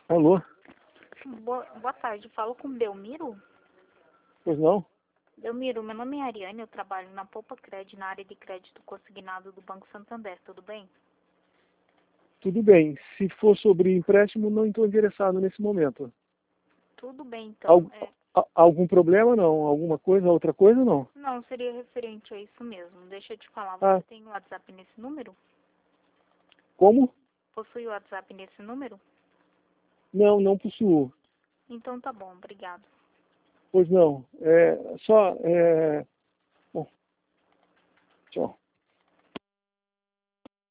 Alô? Boa tarde, falo com Belmiro? Pois não? Belmiro, meu nome é Ariane, eu trabalho na Poupa Cred, na área de crédito consignado do Banco Santander, tudo bem? Tudo bem. Se for sobre empréstimo, não estou interessado nesse momento. Tudo bem, então. Al- Algum problema não? Alguma coisa, outra coisa não? Não, seria referente a isso mesmo. Deixa eu te falar, Ah, você tem o WhatsApp nesse número? como? Possui o WhatsApp nesse número? Não, não possuo. Então tá bom, obrigado. Pois não. Bom, tchau.